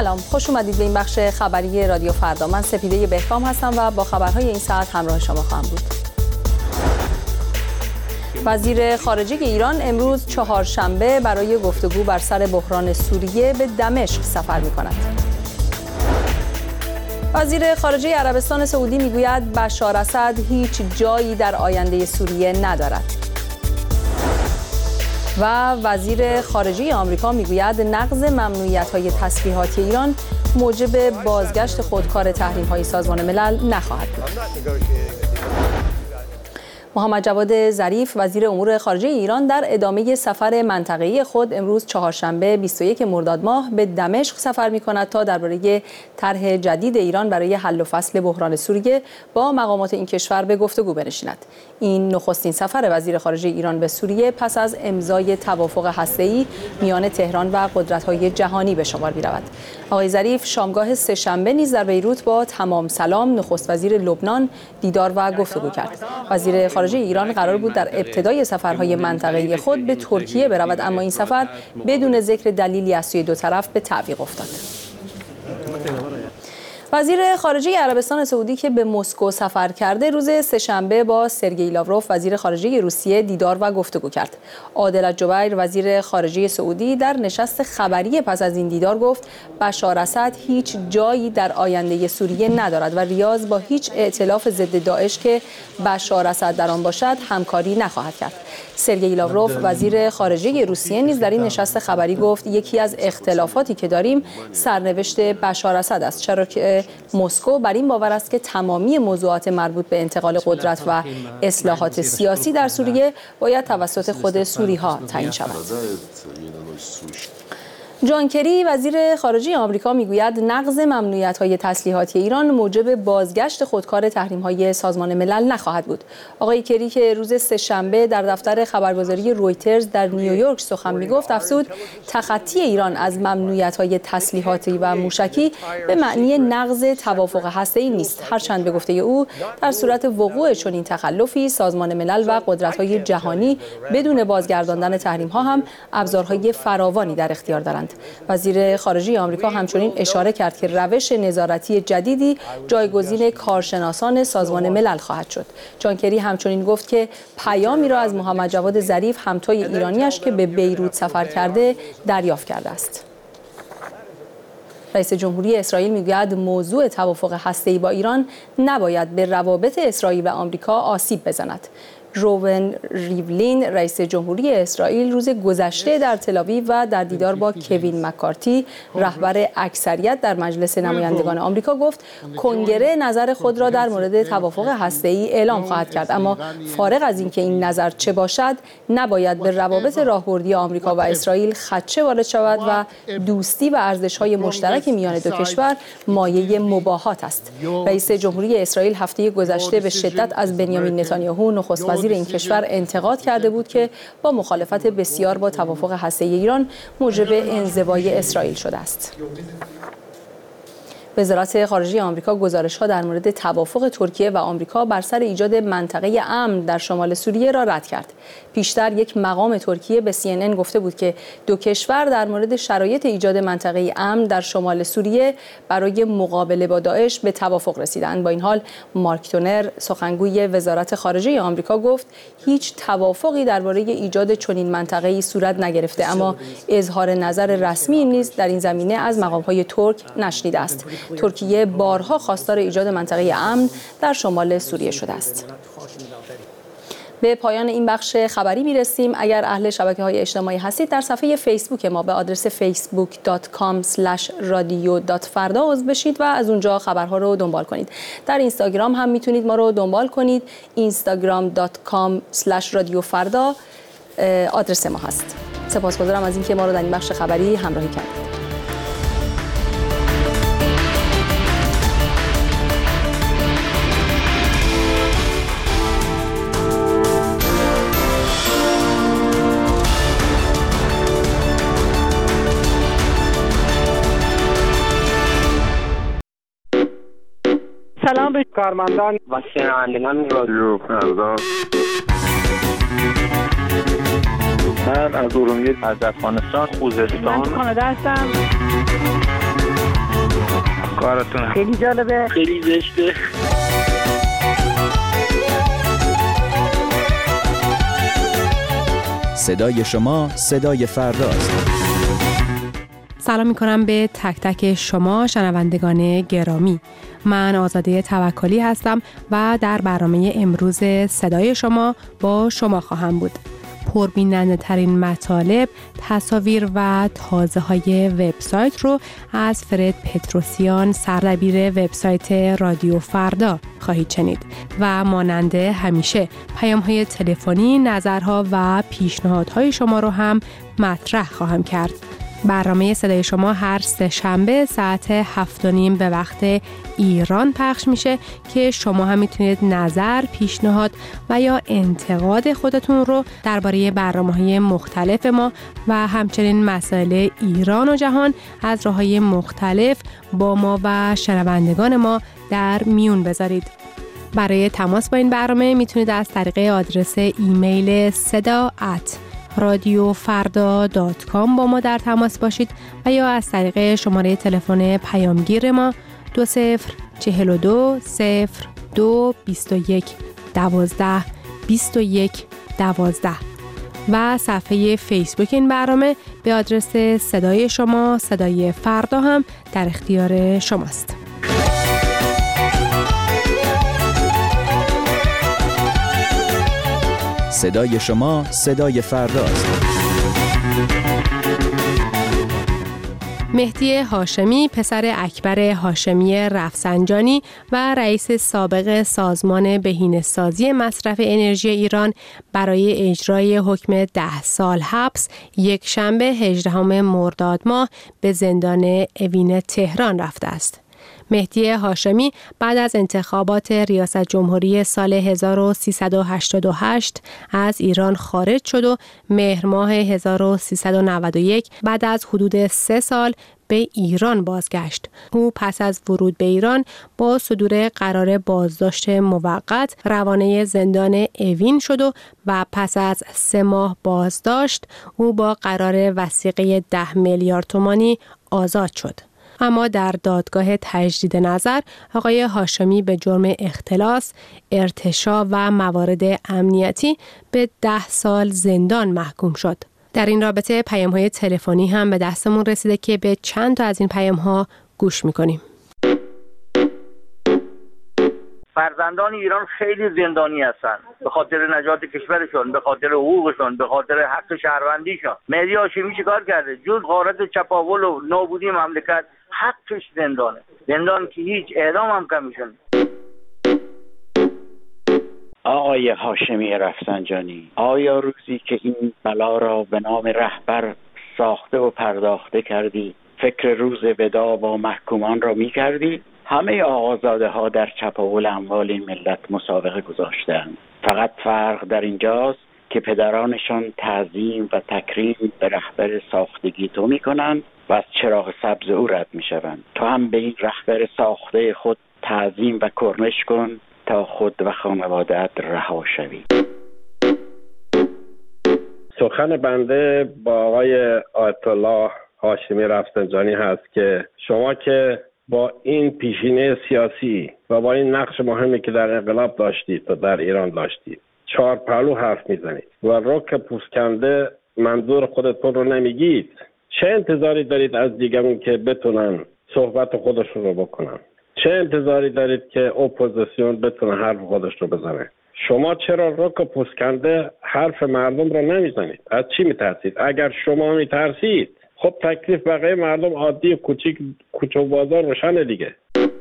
سلام، خوش اومدید به این بخش خبری رادیو فردا. من سپیده بهکام هستم و با خبرهای این ساعت همراه شما خواهم بود. وزیر خارجه ایران امروز چهارشنبه برای گفتگو بر سر بحران سوریه به دمشق سفر می‌کند. وزیر خارجه عربستان سعودی میگوید بشار اسد هیچ جایی در آینده سوریه ندارد. و وزیر خارجه آمریکا میگوید نقض ممنوعیت‌های تسلیحاتی ایران موجب بازگشت خودکار تحریم‌های سازمان ملل نخواهد بود. محمد جواد ظریف وزیر امور خارجه ایران در ادامه سفر منطقه‌ای خود امروز چهارشنبه 21 مرداد ماه به دمشق سفر می‌کند تا درباره طرح جدید ایران برای حل و فصل بحران سوریه با مقامات این کشور به گفتگو بنشیند. این نخستین سفر وزیر خارجه ایران به سوریه پس از امضای توافق هسته‌ای میان تهران و قدرت‌های جهانی به شمار می‌رود. آقای ظریف شامگاه سه‌شنبه نیز در بیروت با تمام سلام نخست وزیر لبنان دیدار و گفتگو کرد. وزیر خارجه ایران قرار بود در ابتدای سفرهای منطقه‌ای خود به ترکیه برود، اما این سفر بدون ذکر دلیلی از سوی دو طرف به تعویق افتاد. وزیر خارجه عربستان سعودی که به مسکو سفر کرده روز سه‌شنبه با سرگئی لاوروف وزیر خارجه روسیه دیدار و گفتگو کرد. عادل الجبیر وزیر خارجه سعودی در نشست خبری پس از این دیدار گفت بشار اسد هیچ جایی در آینده سوریه ندارد و ریاض با هیچ ائتلاف ضد داعش که بشار اسد در آن باشد همکاری نخواهد کرد. سرگئی لاوروف وزیر خارجه روسیه نیز در این نشست خبری گفت یکی از اختلافاتی که داریم سرنوشت بشار اسد است، چرا که مسکو بر این باور است که تمامی موضوعات مربوط به انتقال قدرت و اصلاحات سیاسی در سوریه باید توسط خود سوری‌ها تعیین شود. جان کری وزیر خارجه آمریکا میگوید نقض ممنوعیت‌های تسلیحاتی ایران موجب بازگشت خودکار تحریم‌های سازمان ملل نخواهد بود. آقای کری که روز سه‌شنبه در دفتر خبرگزاری رویترز در نیویورک سخن میگفت افزود تخطی ایران از ممنوعیت‌های تسلیحاتی و موشکی به معنی نقض توافق هسته‌ای نیست، هرچند به گفته او در صورت وقوع چنین تخلفی سازمان ملل و قدرت‌های جهانی بدون بازگرداندن تحریم‌ها هم ابزارهای فراوانی در اختیار دارند. وزیر خارجه آمریکا همچنین اشاره کرد که روش نظارتی جدیدی جایگزین کارشناسان سازمان ملل خواهد شد. جان کری همچنین گفت که پیامی را از محمد جواد ظریف همتای ایرانیش که به بیروت سفر کرده دریافت کرده است. رئیس جمهوری اسرائیل میگوید موضوع توافق هسته‌ای با ایران نباید به روابط اسرائیل و آمریکا آسیب بزند. روون ریولین رئیس جمهوری اسرائیل روز گذشته در تل‌آویو و در دیدار با کوین مکارتی رهبر اکثریت در مجلس نمایندگان آمریکا گفت کنگره نظر خود را در مورد توافق هسته‌ای اعلام خواهد کرد، اما فارغ از اینکه این نظر چه باشد نباید به روابط راهبردی آمریکا و اسرائیل خدشه وارد شود و دوستی و ارزش‌های مشترک میان دو کشور مایه مباهات است. رئیس جمهوری اسرائیل هفته گذشته به شدت از بنیامین نتانیاهو نخست وزیر این کشور انتقاد کرده بود که با مخالفت بسیار با توافق هسته‌ای ایران موجب انزوای اسرائیل شده است. وزارت خارجه آمریکا گزارش‌ها در مورد توافق ترکیه و آمریکا بر سر ایجاد منطقه امن در شمال سوریه را رد کرد. پیشتر یک مقام ترکیه به CNN گفته بود که دو کشور در مورد شرایط ایجاد منطقه امن در شمال سوریه برای مقابله با داعش به توافق رسیدند. با این حال مارک تونر سخنگوی وزارت خارجه آمریکا گفت هیچ توافقی درباره ایجاد چنین منطقه‌ای صورت نگرفته، اما اظهار نظر رسمی نیز در این زمینه از مقام‌های ترک نشنیده است. ترکیه بارها خواستار ایجاد منطقه امن در شمال سوریه شده است. به پایان این بخش خبری میرسیم. اگر اهل شبکه‌های اجتماعی هستید در صفحه فیسبوک ما به آدرس facebook.com/radio.farda عضو بشید و از اونجا خبرها رو دنبال کنید. در اینستاگرام هم میتونید ما رو دنبال کنید. instagram.com/radiofarda آدرس ما هست. سپاسگزارم از اینکه ما رو در این بخش خبری همراهی کردید. سلام به کارمندان و شنوندگان رادیو فردا. من از ارومیه، از افغانستان، خوزستان، کانادا هستم. براتون. خیلی جالبه، خیلی زشته. صدای شما صدای فرداست. سلام میکنم به تک تک شما شنوندگان گرامی. من آزاده توکلی هستم و در برنامه امروز صدای شما با شما خواهم بود. پربیننده ترین مطالب، تصاویر و تازه های وبسایت رو از فرد پتروسیان، سردبیر وبسایت رادیو فردا خواهید شنید و مانند همیشه پیام های تلفنی، نظرها و پیشنهادهای شما رو هم مطرح خواهم کرد. برنامه صدای شما هر سه شنبه ساعت 7:30 به وقت ایران پخش میشه که شما هم میتونید نظر، پیشنهاد و یا انتقاد خودتون رو درباره برنامه‌های مختلف ما و همچنین مسائل ایران و جهان از راه‌های مختلف با ما و شنوندگان ما در میون بذارید. برای تماس با این برنامه میتونید از طریق آدرس ایمیل sada@radiofarda.com با ما در تماس باشید و یا از طریق شماره تلفن پیامگیر ما 2042 02 21 12 21 12 و صفحه فیسبوک این برنامه به آدرس صدای شما صدای فردا هم در اختیار شماست. صدای شما صدای فرداست. مهدی هاشمی پسر اکبر هاشمی رفسنجانی و رئیس سابق سازمان بهینه‌سازی مصرف انرژی ایران برای اجرای حکم 10 سال حبس یک شنبه 18 مرداد ماه به زندان اوین تهران رفته است. مهدی هاشمی بعد از انتخابات ریاست جمهوری سال 1388 از ایران خارج شد و مهر ماه 1391 بعد از حدود 3 سال به ایران بازگشت. او پس از ورود به ایران با صدور قرار بازداشت موقت روانه زندان اوین شد و پس از 3 ماه بازداشت او با قرار وثیقه 10 میلیارد تومانی آزاد شد. اما در دادگاه تجدید نظر آقای هاشمی به جرم اختلاس، ارتشاء و موارد امنیتی به 10 سال زندان محکوم شد. در این رابطه پیام‌های تلفنی هم به دستمون رسیده که به چند تا از این پیام‌ها گوش می‌کنیم. فرزندان ایران خیلی زندانی هستن به خاطر نجات کشورشون، به خاطر حقوقشون، به خاطر حق شهروندیشون. مهدی هاشمی چیکار کرده؟ جز غارت چپاول و نابودی مملکت حقش زندانه. زندان که هیچ، اعدام هم کمیشون. آقای هاشمی رفسنجانی، آیا روزی که این بلا را به نام رهبر ساخته و پرداخته کردی فکر روز ودا با محکومان را می کردی؟ همه آقازاده ها در چپاول اموال این ملت مسابقه گذاشتند. فقط فرق در اینجاست که پدرانشان تعظیم و تکریم به رهبر ساختگی تو می کنند و از چراغ سبز او رد می شوند. تو هم به این رهبر ساخته خود تعظیم و کرنش کن تا خود و خانواده‌ات رها شوی. سخن بنده با آقای آیت الله هاشمی رفسنجانی هست که شما که با این پیشینه سیاسی و با این نقش مهمی که در انقلاب داشتید و در ایران داشتید 4 پهلو حرف میزنید و رک پوسکنده منظور خودتون رو نمیگید. چه انتظاری دارید از دیگران که بتونن صحبت خودشون رو بکنن؟ چه انتظاری دارید که اپوزیسیون بتونه حرف خودش رو بزنه؟ شما چرا رک پوسکنده حرف مردم رو نمیزنید؟ از چی میترسید؟ اگر شما میترسید خب تکلیف بقیه مردم عادی کوچه و بازار روشنه دیگه.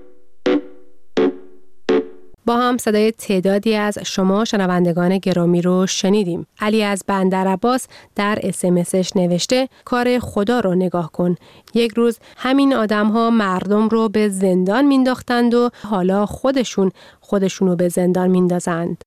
با هم صدای تعدادی از شما شنوندگان گرامی رو شنیدیم. علی از بندرعباس در SMSش نوشته کار خدا رو نگاه کن. یک روز همین آدم‌ها مردم رو به زندان مینداختند و حالا خودشونو به زندان میندازند.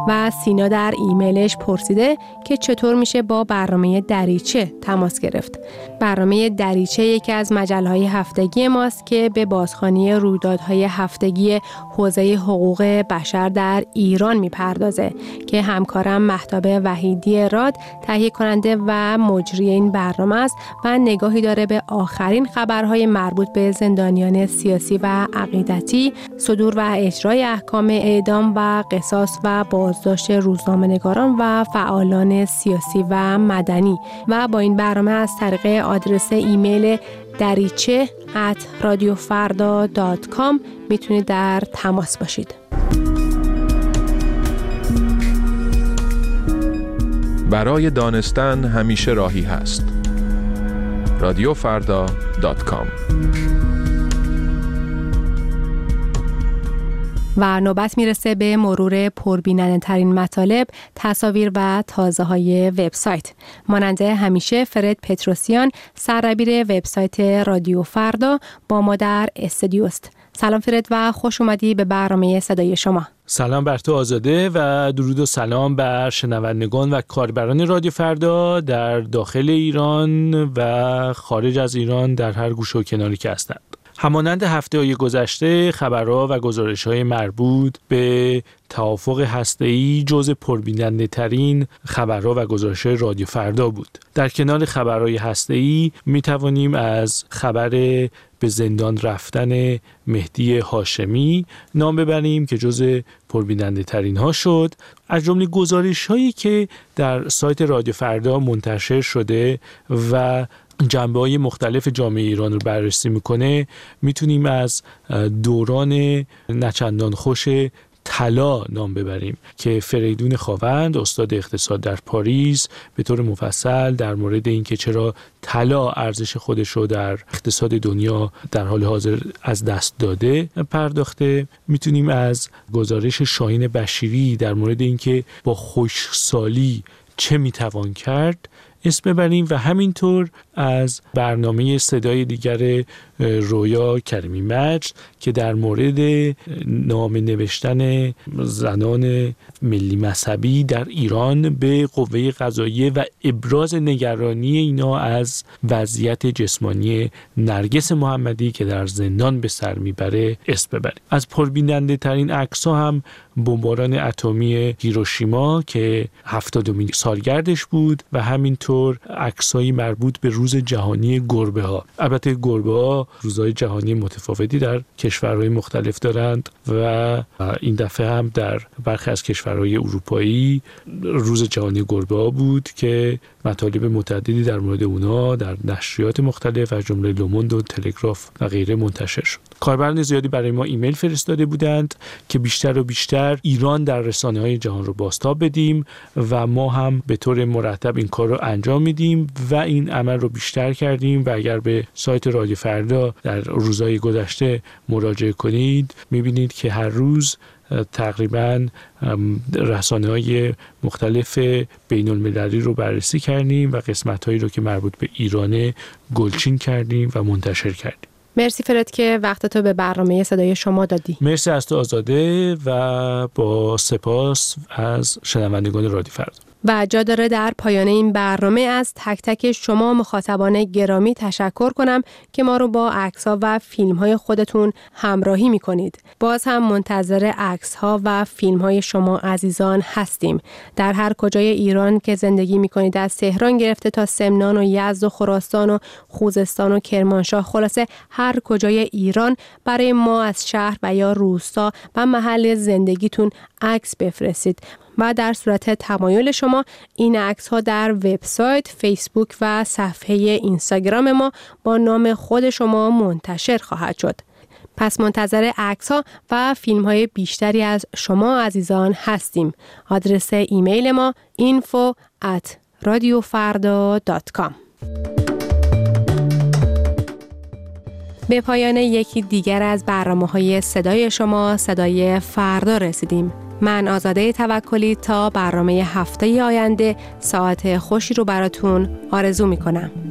و سینا در ایمیلش پرسیده که چطور میشه با برنامه دریچه تماس گرفت. برنامه دریچه یکی از مجله‌های هفتگی ماست که به بازخوانی رویدادهای هفتگی حوزه حقوق بشر در ایران میپردازه که همکارم مهتاب وحیدی راد تهیه کننده و مجری این برنامه است و نگاهی داره به آخرین خبرهای مربوط به زندانیان سیاسی و عقیدتی، صدور و اجرای احکام اعدام و قصاص و بازداشت روزنامه‌نگاران و فعالان سیاسی و مدنی و با این برنامه از طریق آدرس ایمیل dariche@radiofarda.com میتونید در تماس باشید. برای دانستن همیشه راهی هست. radiofarda.com. و نوبت میرسه به مرور پربیننده ترین مطالب، تصاویر و تازه های وبسایت. مانند همیشه فرد پتروسیان سردبیر وبسایت رادیو فردا با ما در استودیو است. سلام فرد و خوش اومدی به برنامه صدای شما. سلام بر تو آزاده و درود و سلام بر شنوندگان و کاربران رادیو فردا در داخل ایران و خارج از ایران در هر گوشه و کناری که هستند. همانند هفته‌های گذشته خبرها و گزارش‌های مربوط به توافق هسته‌ای جزء پربیننده ترین خبرها و گزارش‌های رادیو فردا بود. در کنار خبرهای هسته‌ای می‌توانیم از خبر به زندان رفتن مهدی هاشمی نام ببریم که جزء پربیننده ترین ها شد. از جمله گزارش‌هایی که در سایت رادیو فردا منتشر شده و جنبه‌های مختلف جامعه ایران رو بررسی میکنه، میتونیم از دوران نچندان خوش طلا نام ببریم که فریدون خاوند استاد اقتصاد در پاریس به طور مفصل در مورد اینکه چرا طلا ارزش خودش رو در اقتصاد دنیا در حال حاضر از دست داده پرداخته. میتونیم از گزارش شاهین بشیری در مورد اینکه با خشکسالی چه میتوان کرد اسم ببریم و همینطور از برنامه صدای دیگر رویا کریمی مجد که در مورد نامه نوشتن زنان ملی مذهبی در ایران به قوه قضاییه و ابراز نگرانی اینا از وضعیت جسمانی نرگس محمدی که در زندان به سر میبره اسم ببریم. از پربیننده ترین عکس‌ها هم بمباران اتمی هیروشیما که 70مین سالگردش بود و همینطور عکس‌های مربوط به روز جهانی گربه‌ها. البته گربه‌ها روزهای جهانی متفاوتی در کشورهای مختلف دارند و این دفعه هم در برخی از کشورهای اروپایی روز جهانی گربه‌ها بود که مطالب متعددی در مورد اونا در نشریات مختلف از جمله لوموند و تلگراف و غیره منتشر شد. کاربران زیادی برای ما ایمیل فرستاده بودند که بیشتر و بیشتر ایران در رسانه‌های جهان رو بازتاب بدیم و ما هم به طور مرتب این کار رو انجام میدیم و این عمل رو بیشتر کردیم و اگر به سایت رادیو فردا در روزهای گذشته مراجعه کنید می‌بینید که هر روز تقریباً رسانه‌های مختلف بین‌المللی رو بررسی کردیم و قسمت‌هایی رو که مربوط به ایرانه گلچین کردیم و منتشر کردیم. مرسی فرد که وقتتو به برنامه صدای شما دادی. مرسی از تو آزاده و با سپاس از شنوندگان رادیو فردا. و جا داره در پایان این برنامه از تک تک شما مخاطبان گرامی تشکر کنم که ما رو با عکس‌ها و فیلم‌های خودتون همراهی می‌کنید. باز هم منتظر عکس‌ها و فیلم‌های شما عزیزان هستیم. در هر کجای ایران که زندگی می‌کنید، از تهران گرفته تا سمنان و یزد و خراسان و خوزستان و کرمانشاه، خلاصه هر کجای ایران برای ما از شهر و یا روستا و محل زندگیتون عکس بفرستید و در صورت تمایل شما این عکس‌ها در وبسایت، فیسبوک و صفحه اینستاگرام ما با نام خود شما منتشر خواهد شد. پس منتظر عکس‌ها و فیلم‌های بیشتری از شما عزیزان هستیم. آدرس ایمیل ما info@radiofarda.com. به پایان یکی دیگر از برنامه‌های صدای شما، صدای فردا رسیدیم. من آزاده توکلی تا برنامه هفته آینده ساعت خوشی رو براتون آرزو می‌کنم.